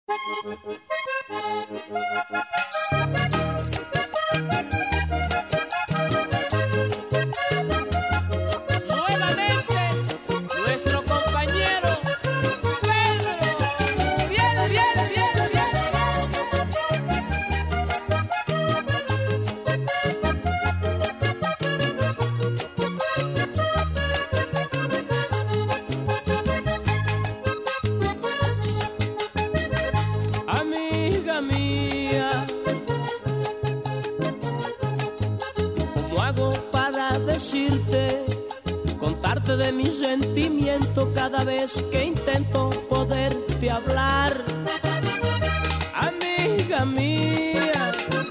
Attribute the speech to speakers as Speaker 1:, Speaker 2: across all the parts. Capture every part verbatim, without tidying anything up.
Speaker 1: Contarte de mi sentimiento cada vez que intento poderte hablar. Amiga mía,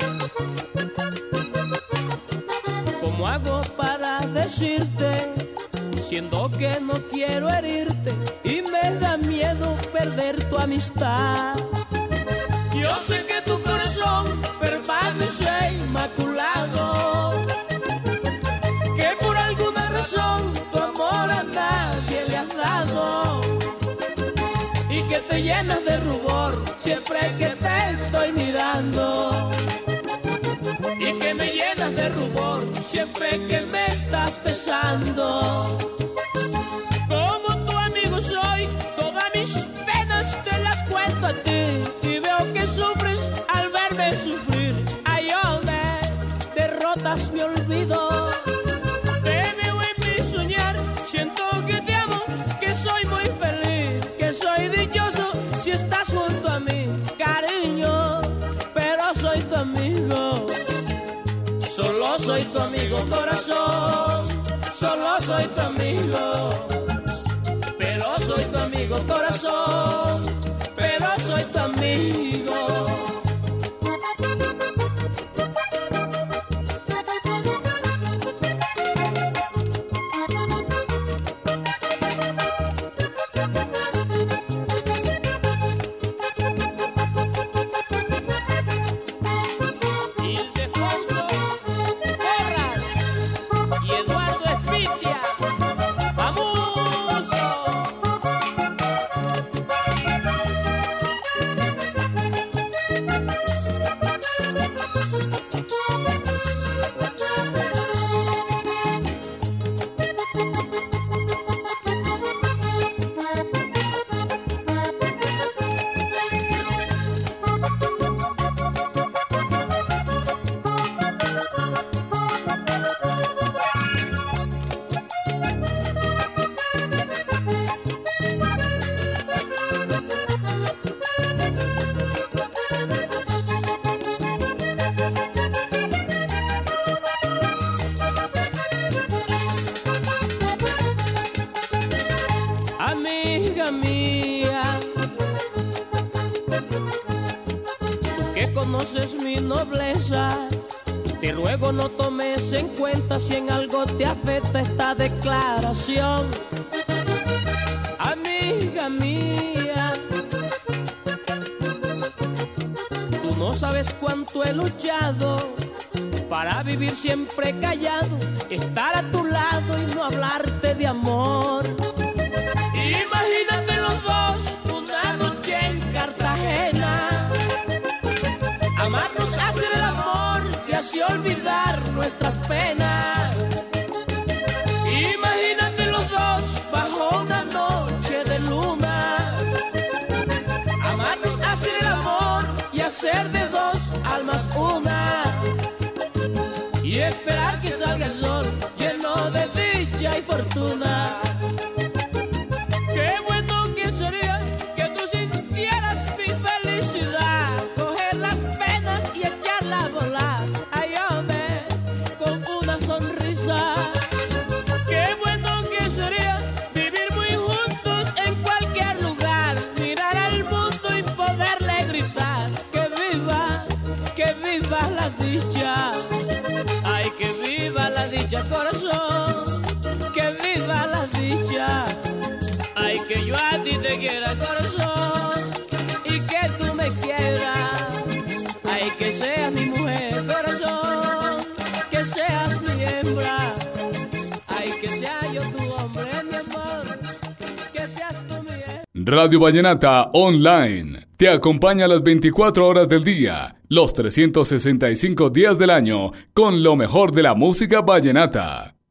Speaker 1: ¿cómo hago para decirte? Siendo que no quiero herirte y me da miedo perder tu amistad. Yo sé que tu corazón permanece inmaculado, que por alguna razón tu amor a nadie le has dado, y que te llenas de rubor siempre que te estoy mirando, y que me llenas de rubor siempre que me estás besando. Como tu amigo soy, todas mis penas te las cuento a ti, y veo que sufres al verme sufrir. Ay, hombre, derrotas mi olvido. Siento que te amo, que soy muy feliz, que soy dichoso si estás junto a mí, cariño, pero soy tu amigo. Solo soy tu amigo, corazón, solo soy tu amigo. Pero soy tu amigo, corazón, pero soy tu amigo. Amiga mía, tú que conoces mi nobleza, te ruego no tomes en cuenta si en algo te afecta esta declaración. Amiga mía, tú no sabes cuánto he luchado para vivir siempre callado, estar a tu lado y no hablarte de amor. Imagínate los dos una noche en Cartagena, amarnos, hacer el amor y así olvidar nuestras penas. Imagínate los dos bajo una noche de luna, amarnos, hacer el amor y hacer de dos almas una, y esperar que salga el sol lleno de dicha y fortuna. Qué bueno que sería vivir muy juntos en cualquier lugar, mirar al mundo y poderle gritar que viva, que viva la dicha. Ay, que viva la dicha, corazón, que viva la dicha. Ay, que yo a ti te quiera, corazón, y que tú me quieras. Ay, que seas mi mujer, corazón, que seas mi hembra. Ay, que sea yo tu hombre, mi amor, que seas tú mi hembra.
Speaker 2: Radio Vallenata Online. te acompaña las veinticuatro horas del día, los trescientos sesenta y cinco días del año, con lo mejor de la música vallenata.